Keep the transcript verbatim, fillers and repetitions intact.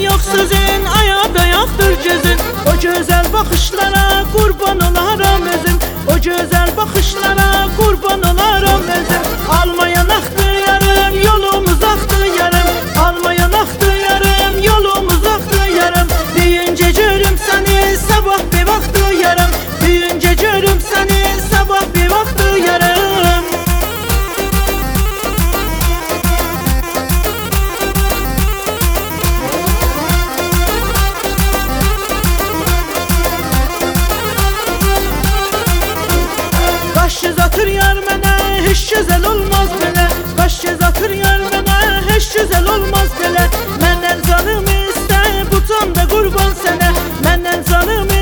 yok sözün, ayada yoktur gözün. O güzel bakışlara kurban olaram özüm. O güzel bakışlara kurban olaram özüm. Almayan aktı yarım, yolumuz aktı yarım. Almayan aktı yarım, yolumuz aktı yarım. Büyünce görüm seni, sabah bir vakti yarım. Büyünce görüm seni, sabah bir vakti yarım. Kaş göz atır yar mənə, hiç güzel olmaz belə. Kaş göz atır yar mənə, hiç güzel olmaz belə. Məndən canım istə, bu can da qurban sənə. Məndən canım